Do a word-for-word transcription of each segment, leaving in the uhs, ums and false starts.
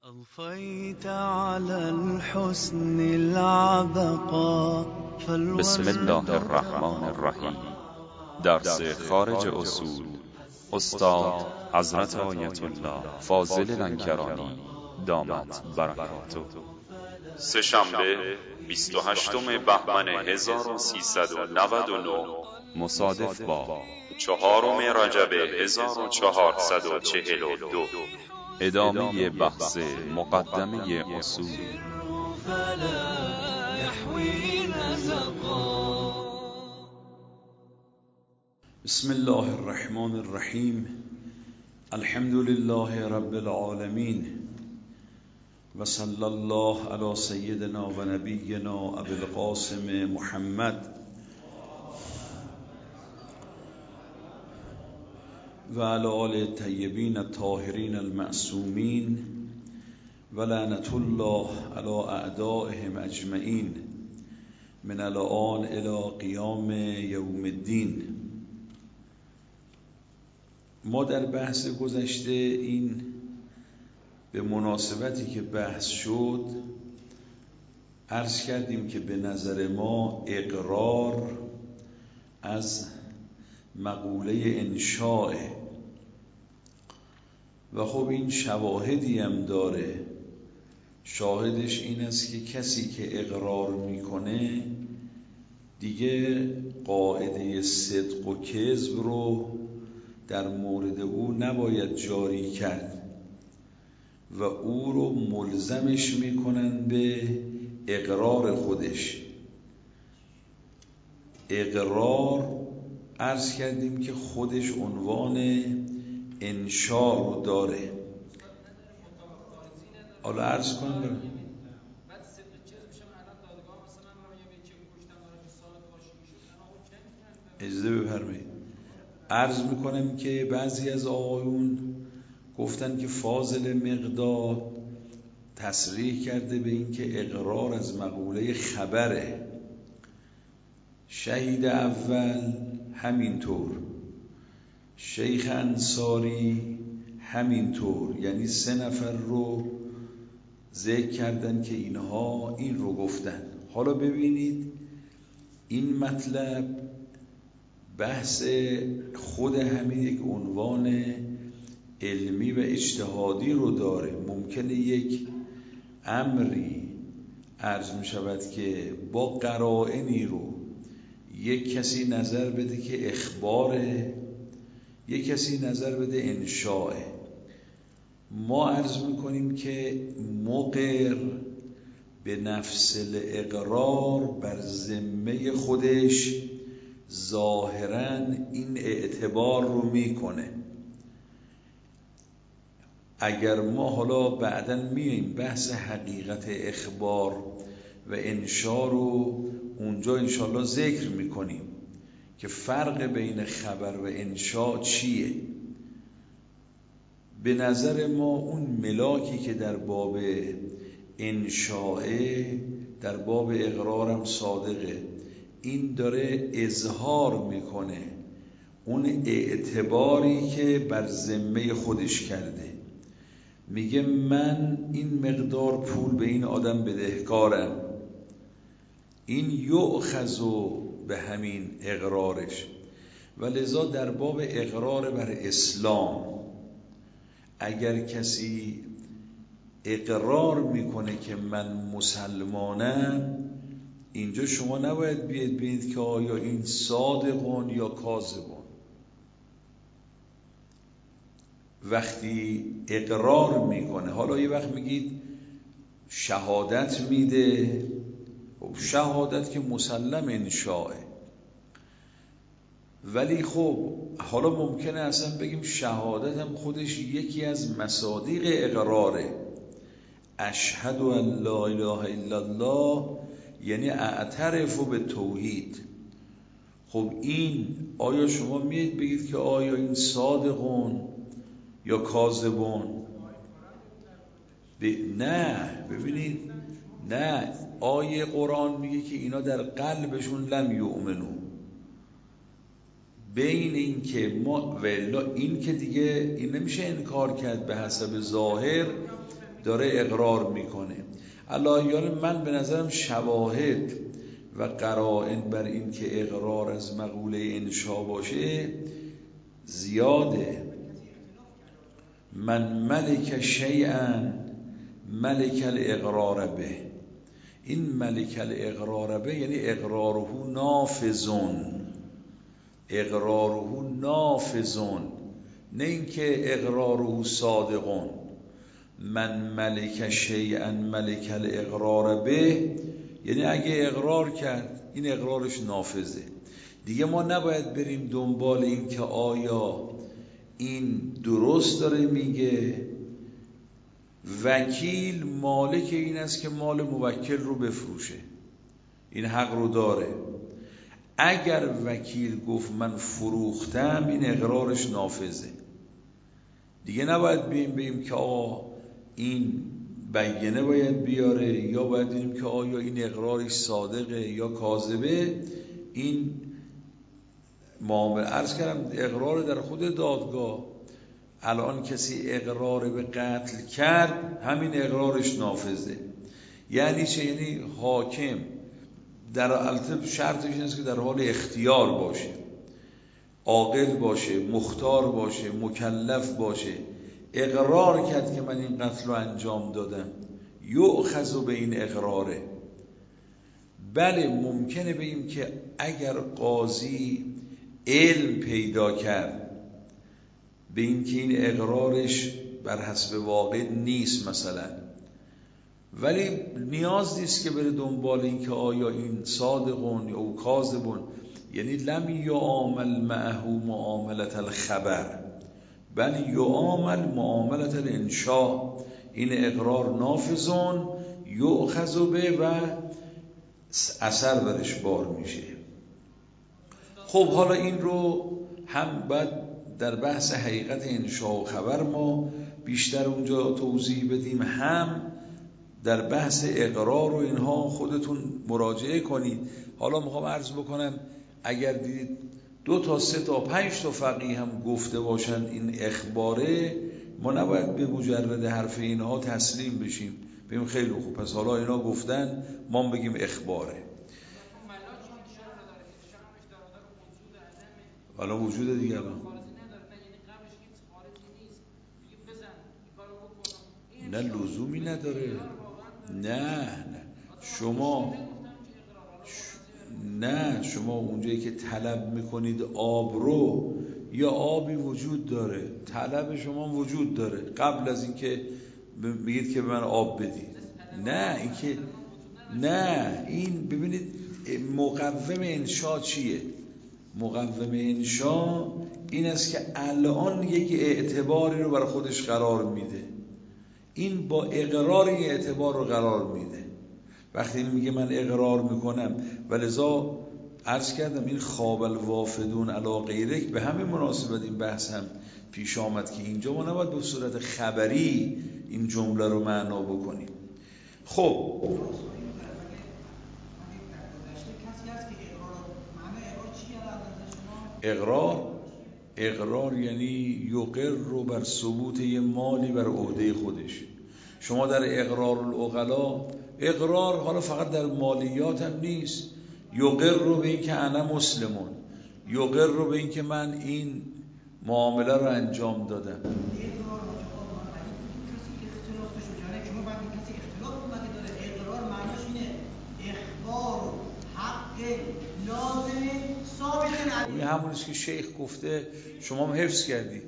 أضفيت على الحسن العبقى. بسم الله الرحمن الرحیم. درس خارج اصول استاد حضرت آیت الله فاضل لنکرانی دامت برکاته. سه‌شنبه بیست و هشتم بهمن هزار و سیصد و نود و نه مصادف با چهارم رجب هزار و چهارصد و چهل و دو. ادامه بحث مقدمه اصول. بسم الله الرحمن الرحیم. الحمد لله رب العالمین و صلی الله علی سیدنا و نبینا ابی القاسم محمد و علی آل الطیبین الطاهرین المعصومین و لعنت الله علی اعدائهم اجمعین من الآن الی قیام یوم الدین. ما در بحث گذشته این به مناسبتی که بحث شد عرض کردیم که به نظر ما اقرار از مقوله انشاء و خب این شواهدی هم داره. شاهدش این است که کسی که اقرار میکنه دیگه قاعده صدق و کذب رو در مورد او نباید جاری کرد و او رو ملزمش میکنن به اقرار خودش. اقرار عرض کردیم که خودش عنوان انشاء رو داره. حالا عرض کنم برم اجازه بفرمایید. عرض میکنم که بعضی از آقایون گفتن که فاضل مقدار تصریح کرده به این که اقرار از مقوله خبره. شهید اول همینطور، شیخ انصاری همینطور، یعنی سه نفر رو ذکر کردن که اینها این رو گفتن. حالا ببینید این مطلب بحث خود همین یک عنوان علمی و اجتهادی رو داره. ممکنه یک امری عرض می شود که با قرائنی رو یک کسی نظر بده که اخباره، یک کسی نظر بده انشاءه. ما عرض می کنیم که مقر به نفس الاقرار بر ذمه خودش ظاهراً این اعتبار رو میکنه. اگر ما حالا بعداً میایم بحث حقیقت اخبار و انشا رو اونجا انشالله ذکر میکنیم که فرق بین خبر و انشا چیه. به نظر ما اون ملاکی که در باب انشاءه در باب اقرارم صادقه، این داره اظهار میکنه اون اعتباری که بر ذمه خودش کرده. میگه من این مقدار پول به این آدم بدهکارم، این یؤخذو به همین اقرارش. و لذا در باب اقرار بر اسلام اگر کسی اقرار میکنه که من مسلمانم، اینجا شما نباید بیاید ببینید که آیا این صادقون یا کاذبون. وقتی اقرار میکنه، حالا یه وقت میگید شهادت میده، شهادت که مسلم انشاءه، ولی خب حالا ممکنه اصلا بگیم شهادت هم خودش یکی از مصادیق اقراره. اشهد ان لا اله الا الله یعنی اعترف به توحید. خب این آیا شما میید بگید که آیا این صادقون یا کاذبون؟ ب... نه ببینید، نه، آیه قرآن میگه که اینا در قلبشون لم یؤمنو. بین این که ما ولا این که دیگه این نمیشه انکار کرد به حسب ظاهر داره اقرار میکنه. اللهیان من به نظرم شواهد و قرائن بر این که اقرار از مقوله انشا باشه زیاده. من ملک شیئا ملک الاقرار به. این ملک الاقرار به یعنی اقراره نافذون، اقراره نافذون، نه اینکه اقراره صادقون. من ملک شیئا ملک الاقرار به یعنی اگه اقرار کرد این اقرارش نافذه. دیگه ما نباید بریم دنبال این که آیا این درست داره میگه. وکیل مالک این است که مال موکل رو بفروشه، این حق رو داره. اگر وکیل گفت من فروختم این اقرارش نافذه. دیگه نباید بیم بیم که آقا این بیانه باید بیاره یا باید بیم که آیا این اقرارش صادقه یا کاذبه. این معامله عرض کردم اقرار در خود دادگاه. الان کسی اقرار به قتل کرد همین اقرارش نافذه. یعنی چه؟ یعنی حاکم در البته شرطش این است که در حال اختیار باشه، عاقل باشه، مختار باشه، مکلف باشه، اقرار کرد که من این قتل رو انجام دادم، یؤخذ به این اقراره. بله ممکنه بگیم که اگر قاضی علم پیدا کرد به این که این اقرارش بر حسب واقع نیست مثلا، ولی نیاز نیست که بره دنبال این که آیا این صادقون یا کاذبون. یعنی لم یعامل معه معاملت الخبر بل یعامل معاملت الانشاء. این اقرار نافذون یؤخذ به و اثر برش بار میشه. خب حالا این رو هم باید در بحث حقیقت انشاء و خبر ما بیشتر اونجا توضیح بدیم، هم در بحث اقرار و اینها خودتون مراجعه کنید. حالا میخوام عرض بکنم اگر دیدید دو تا سه تا پنج تا فقیه هم گفته باشن این اخباره، ما نباید به مجرد حرف اینها تسلیم بشیم بگیم خیلی خوب پس حالا اینا گفتن ما بگیم اخباره. حالا وجود دیگه الان نه لزومی نداره. نه نه شما نه شما اونجایی که طلب میکنید آب رو، یا آبی وجود داره، طلب شما وجود داره قبل از اینکه بگید که به من آب بدید. نه اینکه نه این ببینید مقوم انشاء چیه؟ مقوم انشاء این است که الان یک اعتباری رو برای خودش قرار میده، این با اقرار این اعتبار رو قرار میده. وقتی میگه من اقرار میکنم و لذا عرض کردم این خواب الوافدون علی غیرک به همین مناسبت این بحث هم پیش آمد که اینجا ما نباید به صورت خبری این جمله رو معنا بکنیم. خب اقرار اقرار یعنی یقر رو بر ثبوت یه مالی بر عهده خودش. شما در اقرار العقلا اقرار حالا فقط در مالیات هم نیست، یقر رو به این که انا مسلمون، یقر رو به این که من این معامله رو انجام دادم. این همونیست که شیخ گفته شما هم حفظ کردید،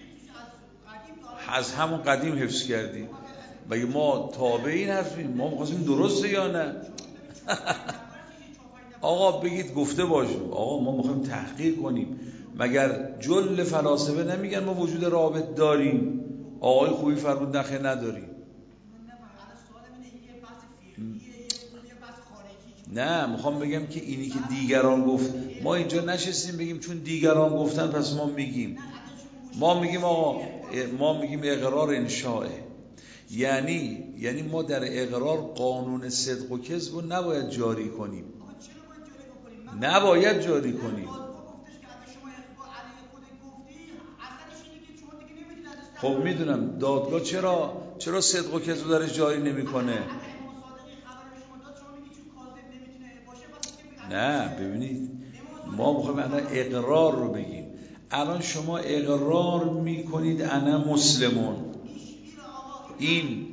از همون قدیم حفظ کردید. مگه ما تابعین هستیم؟ ما می‌خواستیم درسته یا نه؟ آقا بگید گفته باشیم آقا ما می‌خوایم تحقیق کنیم. مگر جل فلاسفه نمیگن ما وجود رابط داریم؟ آقای خوبی فرمود نخه نداریم. نه میخوام بگم که اینی که دیگران گفت ما اینجا نشستیم بگیم چون دیگران گفتن پس ما میگیم. ما میگیم آقا ما میگیم اقرار انشاءه، یعنی یعنی ما در اقرار قانون صدق و کذب رو نباید جاری کنیم. نباید جاری کنیم. خب میدونم دادگاه چرا چرا صدق و کذب درش جاری نمیکنه؟ نه ببینید ما میخوایم الان اقرار رو بگیم. الان شما اقرار میکنید انا مسلمون، این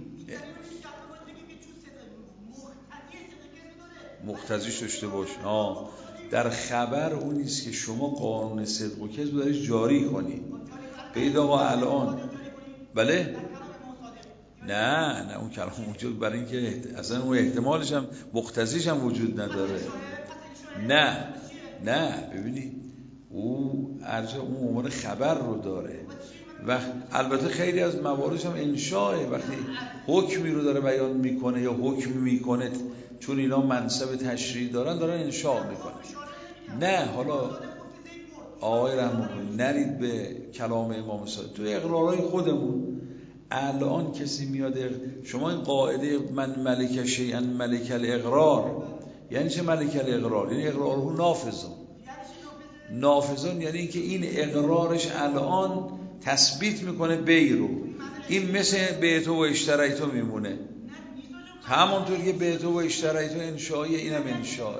مقتضیش داشته باش. آه در خبر اون نیست که شما قانون صدق و کذب درش جاری کنید. بگید آقا الان بله نه نه اون کلام وجود برای اینکه اصلا اون احتمالش هم مقتضیش هم وجود نداره. نه نه ببینید او ارجع اون عنوان خبر رو داره و البته خیلی از مواردش هم انشاءه. وقتی حکمی رو داره بیان میکنه یا حکم میکنه، چون اینا منصب تشریعی دارن دارن انشاء میکنه. نه حالا آقای رحمانی نرید به کلام امام صادق تو اقرارهای خودمون. الان کسی میاد شما این قاعده من ملک شیئا ملک الاقرار یعنی چه؟ ملک الاقرار یعنی اقراره نافذون. نافذون یعنی اینکه این اقرارش الان تثبیت میکنه بی رو. این مثل بیتو و اشتریتو میمونه، همونطور که بیتو و اشتریتو انشاءیه اینم انشاءه.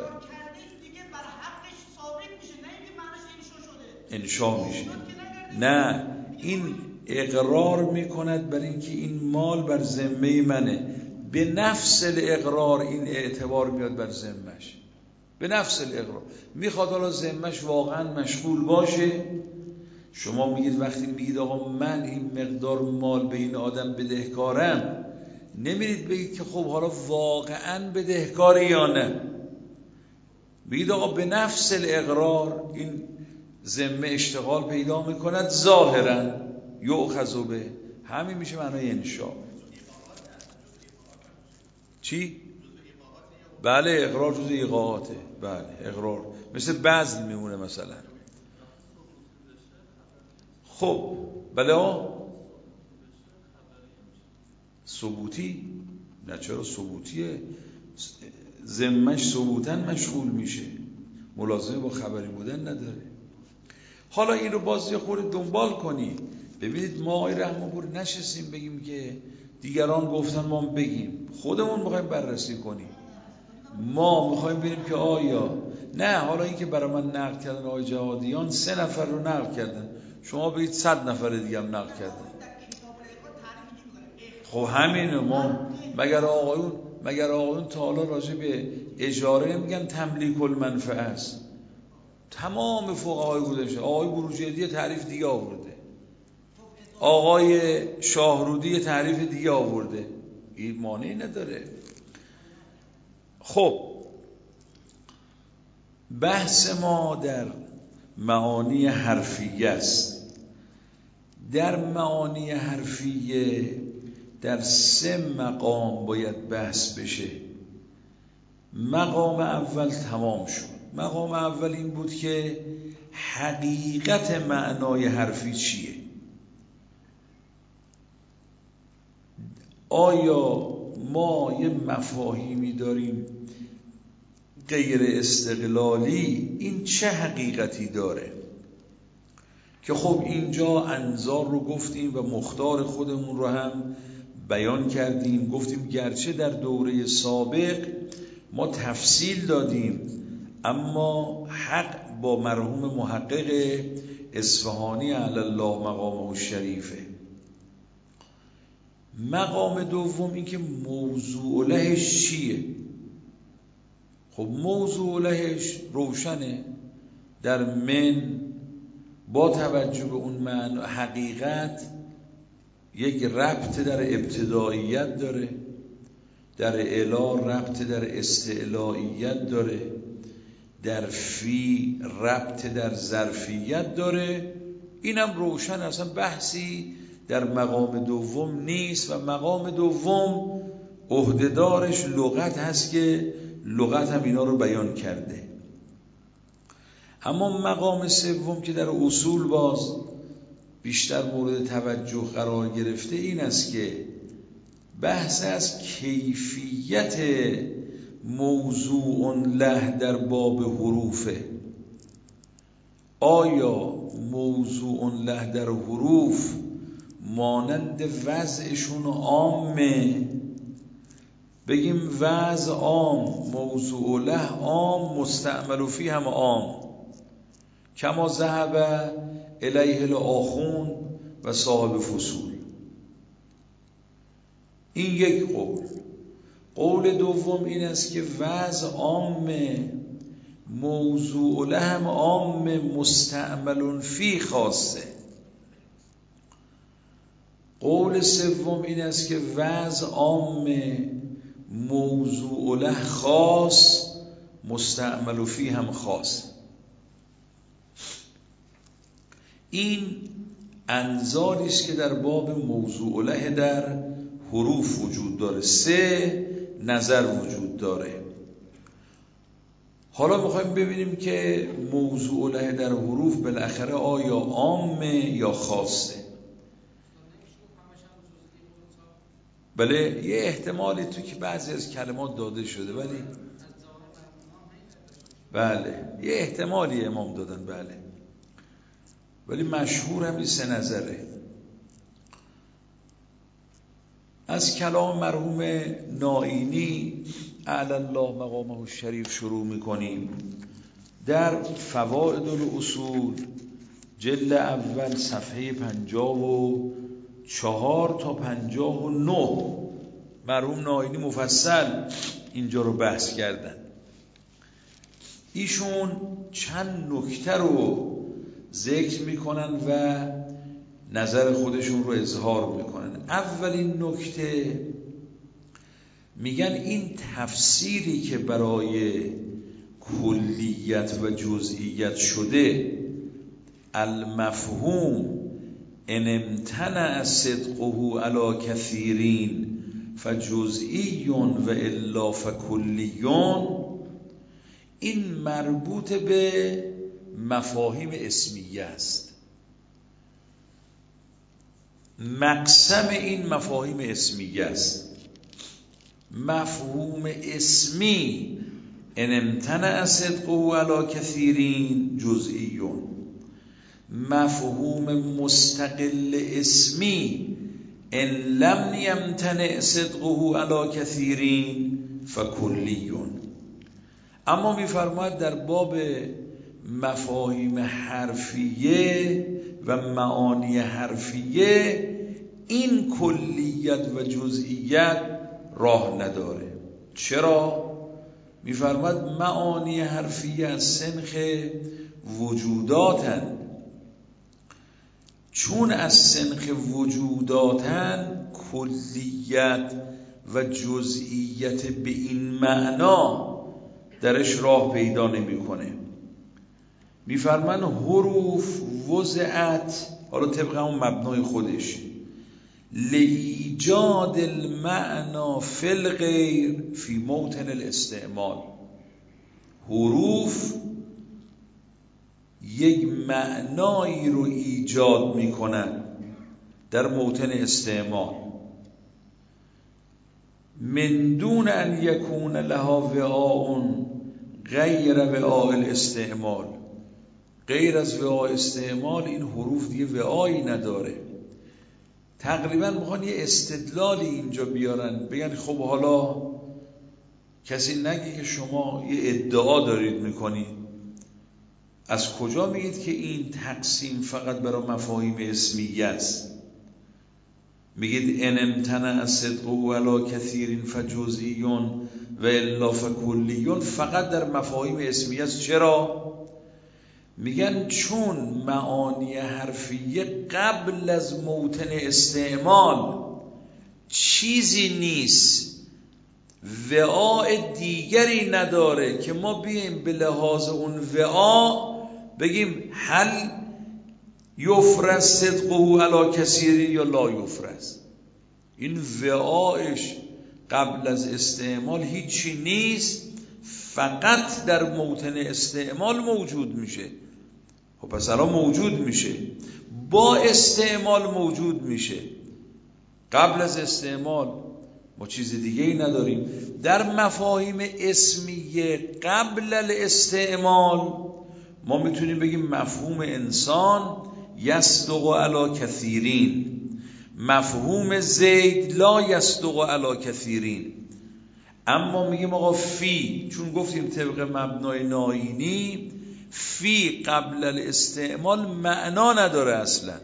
انشاء میشه. نه این اقرار میکند برای اینکه این مال بر ذمه منه. به نفس الاقرار این اعتبار میاد بر ذمهش. به نفس الاقرار میخواد حالا ذمهش واقعا مشغول باشه. شما میگید وقتی میگید آقا من این مقدار مال به این آدم بدهکارم، نمیرید بگید که خب حالا واقعا بدهکاری یا نه. بگید آقا به نفس الاقرار این ذمه اشتغال پیدا میکند ظاهرا یؤخذ به. همین میشه معنای انشاء. چی؟ بله اقرار جز ایقاعاته. بله اقرار مثل بذل میمونه مثلا. خب بله ها ثبوتی. نه چرا ثبوتیه؟ ذمه‌اش ثبوتاً مشغول میشه، ملازمه با خبری بودن نداره. حالا این رو باز یه خورده دنبال کنی. ببینید ما آقای رحم‌پور نشستیم بگیم که دیگران گفتن ما بگیم، خودمون میخوایم بررسی کنیم. ما میخوایم ببینیم که آیا نه حالا این که برای من نقل کردن آقای جهادیان سه نفر رو نقل کردن، شما بگید صد نفر دیگه هم نقل کردن. خب همینه. ما مگر آقایون مگر آقایون تا حالا راجع به اجاره میگن تملیک المنفعه است؟ تمام فقهای بودشه. آقای بروجردی تعریف دیگه آورده، آقای شاهرودی تعریف دیگه آورده، این مانعی نداره. خب بحث ما در معانی حرفیه است. در معانی حرفیه در سه مقام باید بحث بشه. مقام اول تمام شد. مقام اول این بود که حقیقت معنای حرفی چیه؟ آیا ما یه مفاهیمی داریم غیر استقلالی، این چه حقیقتی داره؟ که خب اینجا انظار رو گفتیم و مختار خودمون رو هم بیان کردیم. گفتیم گرچه در دوره سابق ما تفصیل دادیم، اما حق با مرحوم محقق اصفهانی علی الله مقامه الشریفه. مقام دوم این که موضوع لهش چیه؟ خب موضوع لهش روشنه. در من با توجه به اون معنی حقیقت یک ربط در ابتداییت داره، در الا ربط در استعلاییت داره، در فی ربط در ظرفیت داره. اینم روشن، اصلا بحثی در مقام دوم نیست و مقام دوم عهده‌دارش لغت هست که لغت هم اینا رو بیان کرده. اما مقام سوم که در اصول باز بیشتر مورد توجه قرار گرفته این است که بحث از کیفیت موضوع له در باب حروفه. آیا موضوع له در حروف مانند وضعشون عامه، بگیم وضع عام، موضوع له عام، مستعمل فی هم عام، کما ذهب الیه الاخون و صاحب فصول. این یک قول. قول دوم این است که وضع عامه، موضوع له هم عام، مستعمل فی خاصه. قول سوم این است که وضع عامه، موضوع له خاص، مستعمل فی هم خاص. این انظاری است که در باب موضوع له در حروف وجود داره. سه نظر وجود داره. حالا میخوایم ببینیم که موضوع له در حروف بالاخره آیا عامه یا خاصه. بله، یه احتمالی تو که بعضی از کلمات داده شده، ولی بله یه احتمالی امام دادن، بله، ولی مشهور هم این سه نظره. از کلام مرحوم نائینی اعلی الله مقامه الشریف شروع میکنیم. در فوائد الاصول جلد اول صفحه پنجاه و چهار تا پنجاه و نه مرحوم نائینی مفصل اینجا رو بحث کردن. ایشون چند نکته رو ذکر میکنن و نظر خودشون رو اظهار میکنن. اولین نکته میگن این تفسیری که برای کلیت و جزئیت شده، المفهوم ان امتنع صدقه علی کثیرین فجزئی و الا فکلیون، این مربوط به مفاهیم اسمیه است. مقسم این مفاهیم اسمیه است. مفهوم اسمی ان امتنع صدقه علی کثیرین جزئیون، مفهوم مستقل اسمی ان لم یمتنع صدقه علی کثیرین فکلیون. اما میفرماید در باب مفاهیم حرفیه و معانی حرفیه این کلیت و جزئیت راه نداره. چرا؟ میفرماید معانی حرفیه از سنخ وجوداتن، چون از سنخ وجوداتن کلیت و جزئیت به این معنا درش راه پیدا نمیکنه. میفرمان حروف وضعت، حالا طبق اون مبنای خودش، لایجاد المعنا فی الغیر فی موطن الاستعمال. حروف یک معنایی رو ایجاد میکنن در موطن استعمال، من دون ان یکون لها وعاء غیر وعاء الاستعمال. غیر از وعاء استعمال این حروف دیگه وعایی نداره. تقریبا میخوان یه استدلالی اینجا بیارن، بگن خب حالا کسی نگه که شما یه ادعا دارید میکنید، از کجا میگید که این تقسیم فقط برای مفاهیم اسمیه است؟ میگید ان امتنع صدقه علی کثیرین فجزئیون و الا فکلیون، فقط در مفاهیم اسمیه است. چرا؟ میگن چون معانی حرفیه قبل از موطن استعمال چیزی نیست، وعاء دیگری نداره که ما بیم به لحاظ اون وعاء بگیم هل یفرض صدقه علی کثیرین یا لا یفرض. این وعاءش قبل از استعمال هیچی نیست، فقط در موطن استعمال موجود میشه. خب پس الان موجود میشه، با استعمال موجود میشه. قبل از استعمال ما چیز دیگه ای نداریم. در مفاهیم اسمیه قبل الاستعمال ما میتونیم بگیم مفهوم انسان یصدق علی کثیرین، مفهوم زید لا یصدق علی کثیرین. اما میگیم آقا فی، چون گفتیم طبق مبنای ناینی فی قبل الاستعمال معنا نداره، اصلا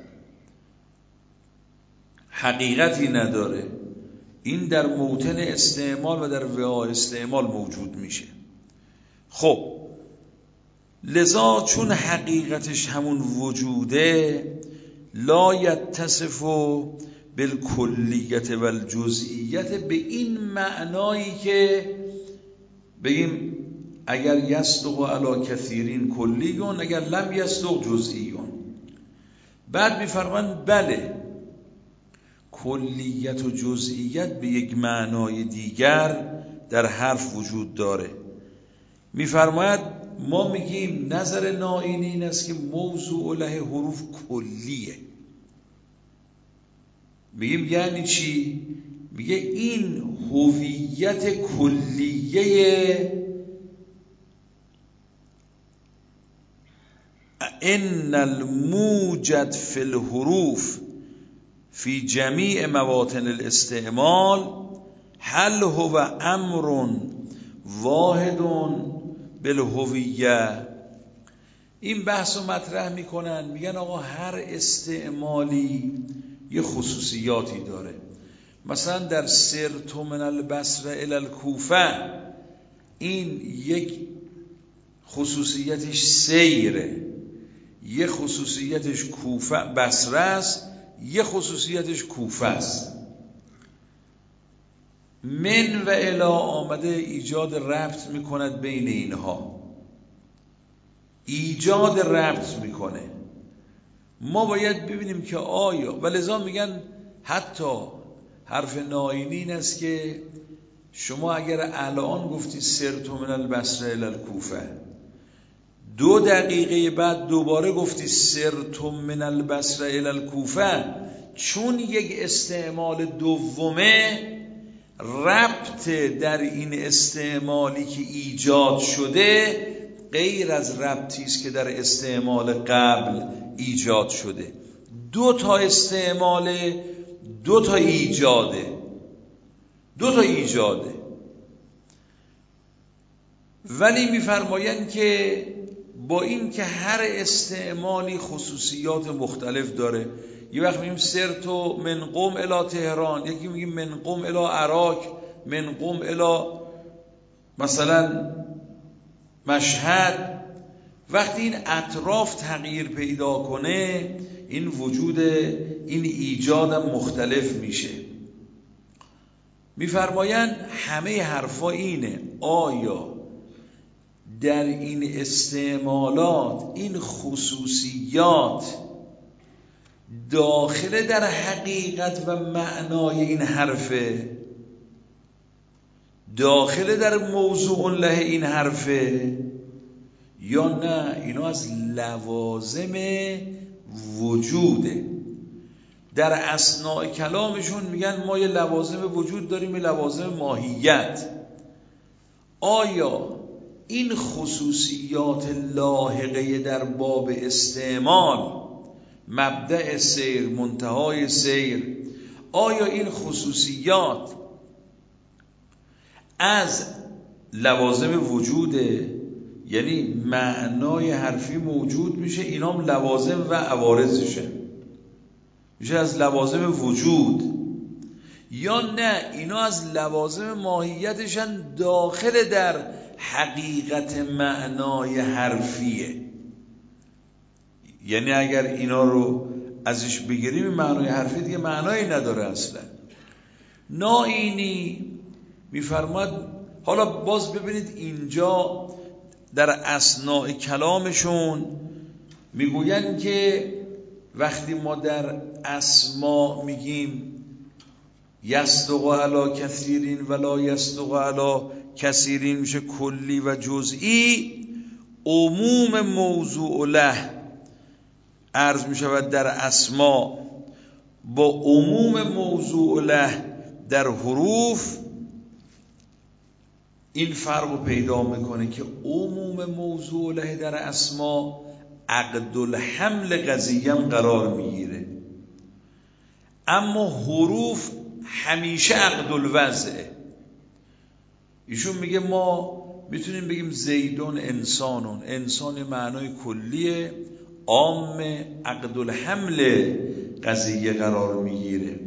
حقیقتی نداره، این در موطن استعمال و در وعاء استعمال موجود میشه. خب لذا چون حقیقتش همون وجوده، لا یتصف بالکلیت و الجزئیت، به این معنایی که بگیم اگر یصدق علی کثیرین کلیون، اگر لم یصدق جزئیون. بعد میفرمان بله کلیت و جزئیت به یک معنای دیگر در حرف وجود داره. میفرماید ما میگیم نظر نائینی این است که موضوع له حروف کلیه. میگیم یعنی چی؟ میگه این هویت کلیه ان الموجد فی الحروف فی جمیع مواطن الاستعمال هل هو امر واحد بالهویه. این بحث رو مطرح میکنن، میگن آقا هر استعمالی یه خصوصیاتی داره. مثلا در سرت من البصره الی الکوفه، این یک خصوصیتش سیره، یه خصوصیتش کوفه بصره است، یه خصوصیتش کوفه است. من و الی آمده ایجاد ربط میکند بین اینها، ایجاد ربط میکنه. ما باید ببینیم که آیا، و لذا میگن حتی حرف نائینی این است که شما اگر الان گفتی سرت من البصره الی الکوفه، دو دقیقه بعد دوباره گفتی سرت من البصره الی الکوفه، چون یک استعمال دومه ربط در این استعمالی که ایجاد شده غیر از ربطی است که در استعمال قبل ایجاد شده. دو تا استعمال، دو تا ایجاده، دو تا ایجاده. ولی میفرمایند که با این که هر استعمالی خصوصیات مختلف داره، یه وقت میگیم سرتو من قم الی تهران، یکی میگیم من قم الی عراق، من قم الی مثلا مشهد. وقتی این اطراف تغییر پیدا کنه این وجود این ایجادم مختلف میشه. میفرمایند همه حرفا اینه، آیا در این استعمالات این خصوصیات داخل در حقیقت و معنای این حرفه، داخل در موضوع له این حرفه، یا نه اینا از لوازم وجوده. در اثناء کلامشون میگن ما یه لوازم وجود داریم، یه لوازم ماهیت. آیا این خصوصیات لاحقه در باب استعمال، مبدأ سیر منتهای سیر، آیا این خصوصیات از لوازم وجوده؟ یعنی معنای حرفی موجود میشه، اینام لوازم و عوارضشه، میشه از لوازم وجود، یا نه اینا از لوازم ماهیتشن داخل در حقیقت معنای حرفیه. یعنی اگر اینا رو ازش بگیریم معنای حرفی دیگه معنایی نداره اصلا. نائینی میفرماد، حالا باز ببینید اینجا در اثناء کلامشون میگوین که وقتی ما در اسما میگیم یصدق علی کثیرین ولا یصدق علی کثیرین، میشه کلی و جزئی. عموم موضوع له عرض میشود در اسما با عموم موضوع له در حروف این فرق رو پیدا میکنه که عموم موضوع له در اسما عقد الحمل قضیه قرار میگیره، اما حروف همیشه عقد الوضعه. ایشون میگه ما میتونیم بگیم زیدون انسانون، انسان معنای کلیه، عام عقد الحمل قضیه قرار میگیره،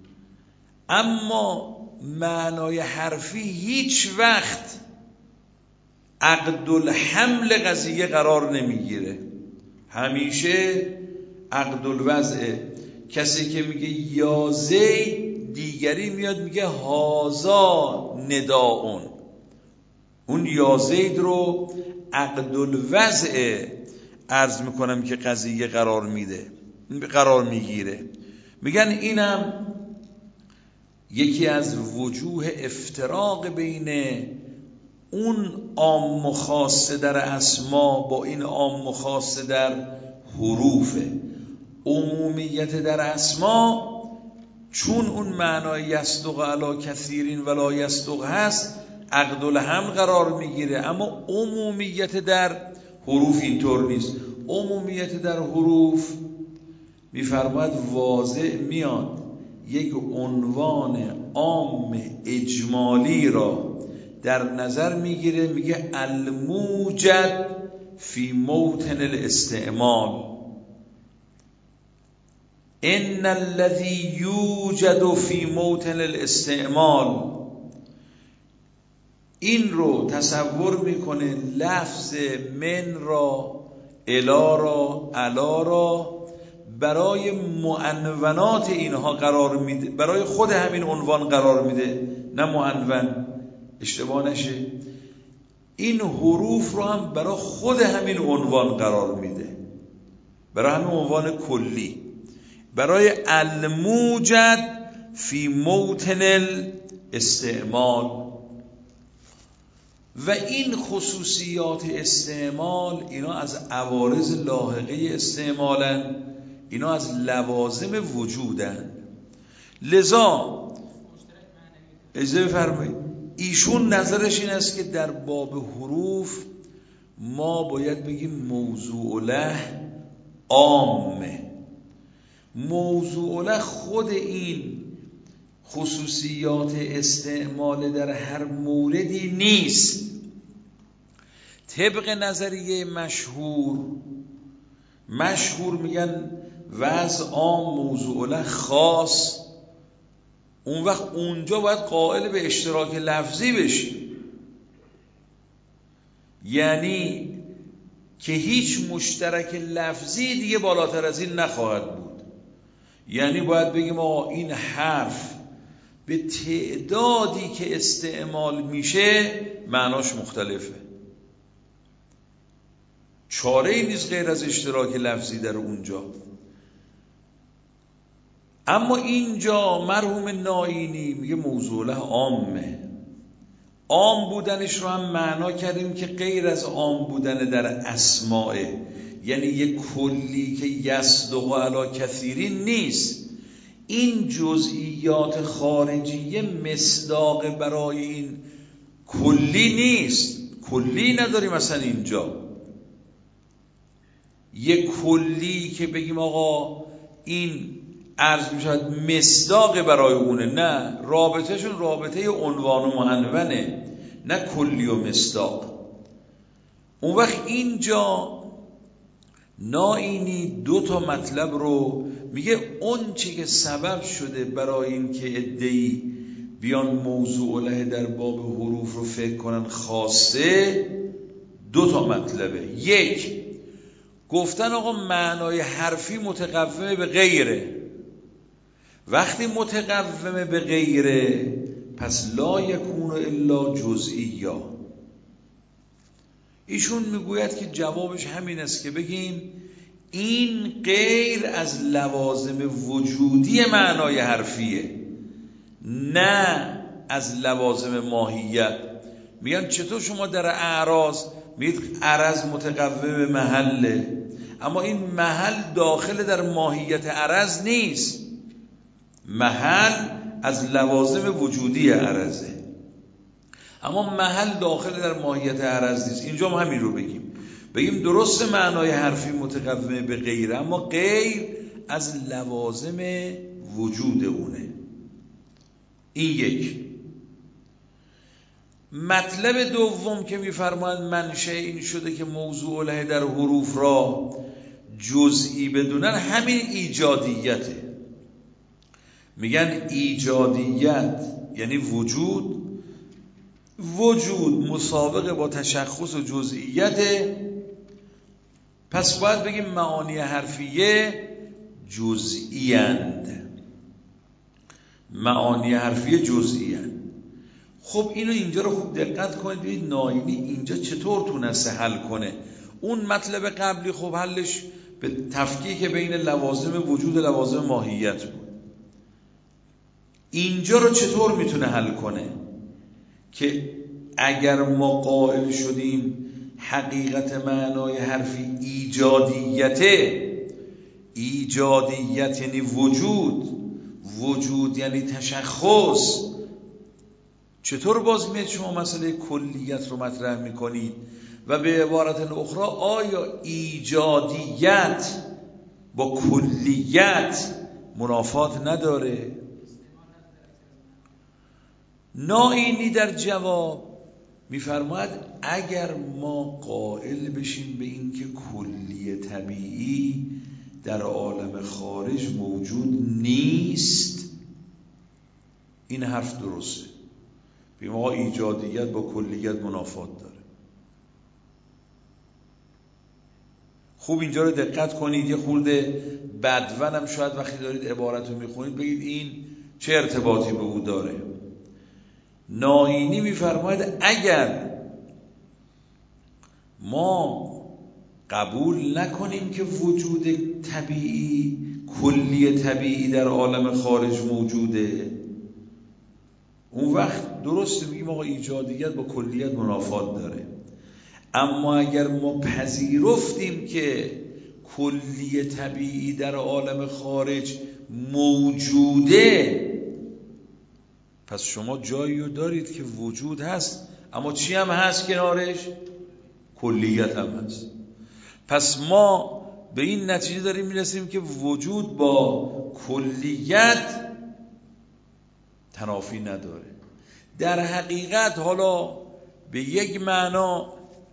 اما معنای حرفی هیچ وقت عقد الحمل قضیه قرار نمیگیره، همیشه عقد الوضعه. کسی که میگه یا زید، دیگری میاد میگه هازا نداون، اون یا زید رو عقد الوضعه عرض میکنم که قضیه قرار میده قرار میگیره. میگن اینم یکی از وجوه افتراق بین اون عام و خاصه در اسما با این عام و خاصه در حروفه. عمومیت در اسما چون اون معنای یصدق علی کثیرین ولا یصدق هست عقد الحمل قرار میگیره، اما عمومیت در حروف اینطور نیست. عمومیت در حروف میفرماید واضح میاد یک عنوان عام اجمالی را در نظر میگیره، میگه الموجد فی موطن الاستعمال، ان الذی یوجد فی موطن الاستعمال. این رو تصور میکنه لفظ من را، الا را، علا را برای معنونات اینها قرار میده، برای خود همین عنوان قرار میده، نه معنون، اشتباه نشه. این حروف رو هم برای خود همین عنوان قرار میده، برای همین عنوان کلی، برای الموجد فی موطن الاستعمال. و این خصوصیات استعمال اینا از عوارض لاحقه استعمالن، اینا از لوازم وجودن. لذا اجازه بفرمایید ایشون نظرش این است که در باب حروف ما باید بگیم موضوع له عامه. موضوع له خود این خصوصیات استعمال در هر موردی نیست. طبق نظریه مشهور مشهور میگن وضع عام موضوع له خاص، اون وقت اونجا باید قائل به اشتراک لفظی بشی، یعنی که هیچ مشترک لفظی دیگه بالاتر از این نخواهد بود. یعنی باید بگیم آقا این حرف به تعدادی که استعمال میشه معناش مختلفه، چاره ای نیست غیر از اشتراک لفظی در اونجا. اما اینجا مرحوم نائینی میگه موضوع له عامه. عام بودنش رو هم معنا کردیم که غیر از عام بودن در اسماءه، یعنی یک کلی که یصدق علی کثیرین نیست. این جزئیات خارجیه مصداق برای این کلی نیست، کلی نداریم مثلا اینجا یک کلی که بگیم آقا این عرض میشود مصداق برای اونه، نه، رابطهشون رابطه عنوان و معنونه، نه کلی و مصداق. اون وقت اینجا نائینی دو تا مطلب رو میگه، اون چی که سبب شده برای این که عده‌ای بیان موضوع له در باب حروف رو فکر کنن خاصه، دو تا مطلبه. یک، گفتن آقا معنای حرفی متقومه به غیره. وقتی متقومه به غیره پس لا یکون الا جزئیا. ایشون میگوید که جوابش همین است که بگیم این غیر از لوازم وجودی معنای حرفیه، نه از لوازم ماهیت. میگن چطور شما در اعراض میگید عرض متقوم به محله، اما این محل داخل در ماهیت عرض نیست، محل از لوازم وجودی عرضه، اما محل داخل در ماهیت عرض نیست. اینجا ما همین رو بگیم بگیم درست معنای حرفی متقومه به غیر، اما غیر از لوازم وجود اونه. این یک. مطلب دوم که میفرمایند منشأ این شده که موضوع الهی در حروف را جزئی بدونن، همین ایجادیته. میگن ایجادیت یعنی وجود، وجود مسابقه با تشخص و جزئیت، پس باید بگیم معانی حرفیه جزئی اند. معانی حرفیه جزئی اند. خب اینو اینجا رو خوب دقت کنید ببینید ناینی اینجا چطور تونسته حل کنه. اون مطلب قبلی خب حلش به تفکیک بین لوازم وجود و لوازم ماهیت بود. اینجا رو چطور میتونه حل کنه که اگر ما قائل شدیم حقیقت معنای حرفی ایجادیته، ایجادیت یعنی وجود، وجود یعنی تشخص، چطور باز میاد شما مسئله کلیت رو مطرح میکنید و به عبارت اخرى آیا ایجادیت با کلیت منافات نداره؟ ناینی در جواب میفرماید اگر ما قائل بشیم به این که کلی طبیعی در عالم خارج موجود نیست، این حرف درسته. بیم آقا ایجادیت با کلیت منافات داره. خوب اینجا رو دقت کنید، یه خورده بدونم شاید وقتی دارید عبارت رو میخونید بگید این چه ارتباطی به او داره. ناینی میفرماید اگر ما قبول نکنیم که وجود طبیعی، کلی طبیعی در عالم خارج موجوده، اون وقت درسته میگیم آقا ایجادیت با کلیت منافات داره. اما اگر ما پذیرفتیم که کلی طبیعی در عالم خارج موجوده، پس شما جایی رو دارید که وجود هست اما چی هم هست کنارش؟ کلیت هم هست. پس ما به این نتیجه داریم میرسیم که وجود با کلیت تنافی نداره. در حقیقت حالا به یک معنا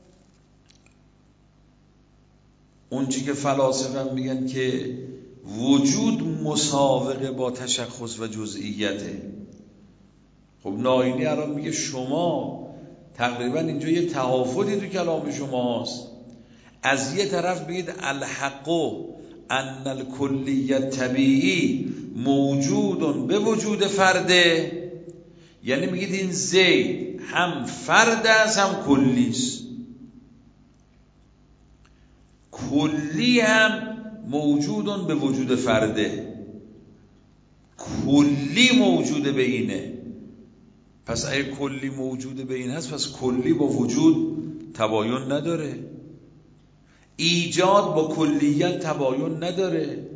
اونچه که فلاسفه میگن که وجود مساوقه با تشخص و جزئیته. خب ناینی الان میگه شما تقریبا اینجا یه تهافتی تو کلام شماست. از یه طرف بگید الحق ان الکلیت طبیعی موجود به وجود فرده، یعنی میگید این زید هم فرد است هم کلی است. کلی هم موجود به وجود فرده، کلی موجود به اینه. پس اگه کلی موجود به این هست پس کلی با وجود تباین نداره، ایجاد با کلیت تباین نداره.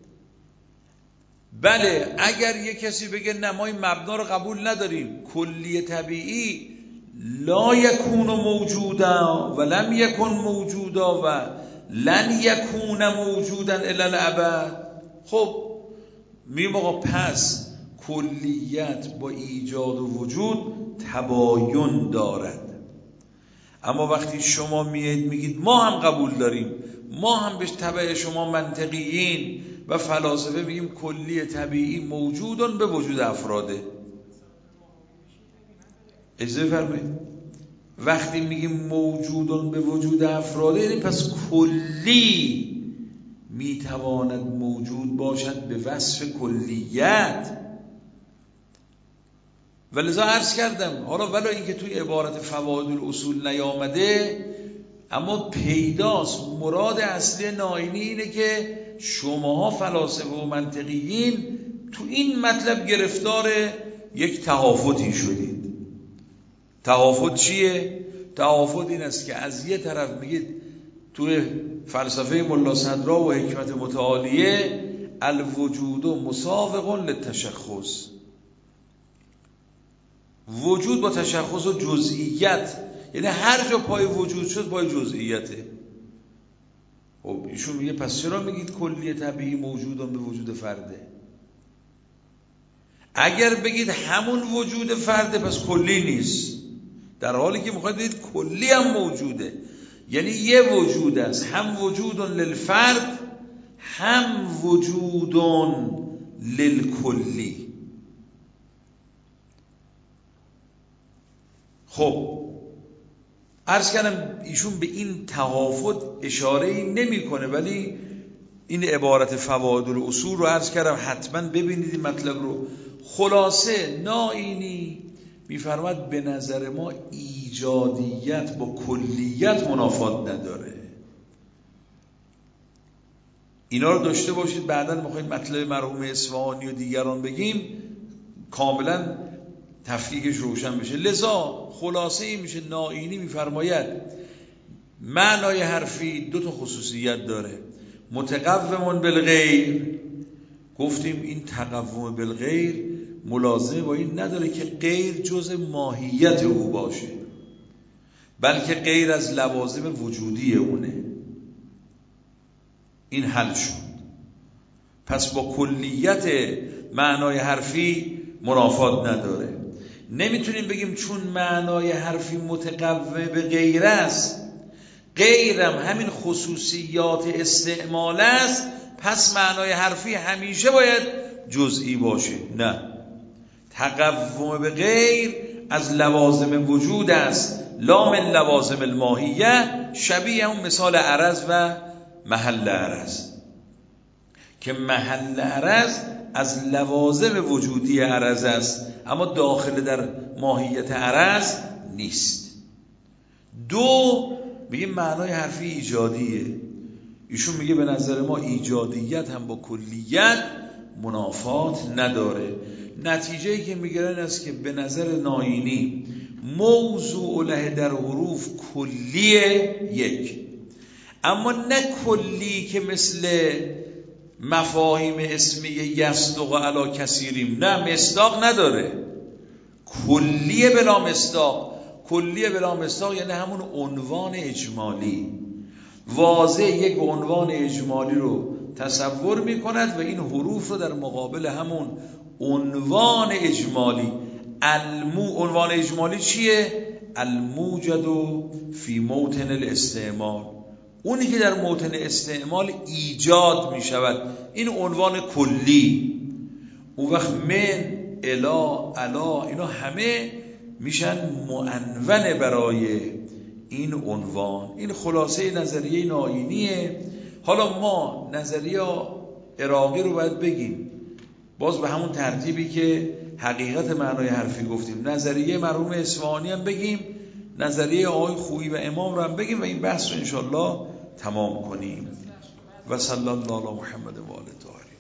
بله اگر یک کسی بگه نه ما این مبنا رو قبول نداریم، کلی طبیعی لا یکون موجودا و لم یکن موجودا و لن یکون موجودا الی الابد، خب میگیم آقا پس کلیت با ایجاد و وجود تباین دارد. اما وقتی شما میید میگید ما هم قبول داریم، ما هم به تبع شما منطقیین و فلاسفه میگیم کلی طبیعی موجودن به وجود افراده، اجازه فرمایید وقتی میگیم موجودن به وجود افراده یعنی پس کلی میتواند موجود باشد به وصف کلیت. ولذا عرض کردم حالا ولی اینکه توی عبارت فواید الاصول نیامده، اما پیداست مراد اصلی ناینی اینه که شماها فلاسفه و منطقیین تو این مطلب گرفتار یک تهافتی شدید. تهافت چیه؟ تهافت این است که از یه طرف میگید توی فلسفه ملا صدرا و حکمت متعالیه الوجود مساوق للتشخص، وجود با تشخص و جزئیت، یعنی هر جا پای وجود شد پای جزئیته. خب ایشون میگه پس چرا میگید کلی طبیعی موجودن به وجود فرده؟ اگر بگید همون وجود فرده پس کلی نیست، در حالی که میخواید بگید کلی هم موجوده، یعنی یه وجود است، هم وجود للفرد هم وجود للکلی. خب عرض کردم ایشون به این تهافت اشاره‌ای نمی‌کنه، ولی این عبارت فوائد الاصول رو عرض کردم حتما ببینید این مطلب رو. خلاصه نائینی میفرماد به نظر ما ایجادیت با کلیت منافات نداره. اینا رو داشته باشید، بعداً میخوایم مطلب مرحوم اصفهانی و دیگران بگیم کاملا تفکیکش روشن بشه. لذا خلاصه این میشه نائینی میفرماید معنای حرفی دو تا خصوصیت داره، متقوم بالغیر. گفتیم این تقوم بالغیر ملازمه با این نداره که غیر جزء ماهیت او باشه، بلکه غیر از لوازم وجودی اونه. این حل شد. پس با کلیت معنای حرفی منافات نداره. نمیتونیم بگیم چون معنای حرفی متقوم به غیر است، غیرم همین خصوصیات استعمال است، پس معنای حرفی همیشه باید جزئی باشه. نه، تقوم به غیر از لوازم وجود است، لا من لوازم الماهیه. شبیه اون مثال عرض و محل عرض که محل عرض از لوازم وجودی عرض است اما داخل در ماهیت عرض نیست. دو، میگه معنای حرفی ایجادیه. ایشون میگه به نظر ما ایجادیت هم با کلیت منافات نداره. نتیجه‌ای که میگیرن این است که به نظر نائینی موضوع له در حروف کلیه یک، اما نه کلی که مثل مفاهیم اسمیه یصدق علی کثیریم، نه مصداق نداره. کلیه بلا مصداق. کلیه بلا مصداق یعنی همون عنوان اجمالی، واضح یک عنوان اجمالی رو تصور میکند و این حروف رو در مقابل همون عنوان اجمالی. المو عنوان اجمالی چیه؟ الموجد فی موطن الاستعمال، اونی که در موطن استعمال ایجاد می شود، این عنوان کلی. اون وقت من، الا، علا، اینا همه میشن معنون برای این عنوان. این خلاصه نظریه نائینیه. حالا ما نظریه عراقی رو باید بگیم باز به همون ترتیبی که حقیقت معنای حرفی گفتیم، نظریه مرحوم اصفهانی هم بگیم، نظریه آقای خویی و امام رو هم بگیم و این بحث رو انشالله تمام کنیم. و صلی الله علی محمد و آله طاهرین.